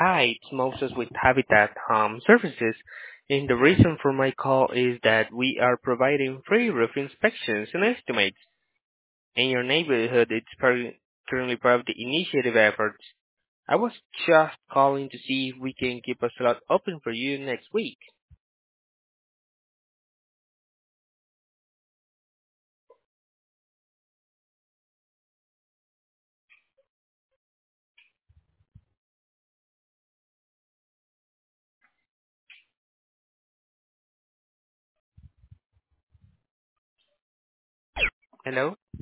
Hi, it's Moses with Habitat Home Services, and the reason for my call is that we are providing free roof inspections and estimates in your neighborhood. Currently part of the initiative efforts. I was just calling to see if we can keep a slot open for you next week. Hello?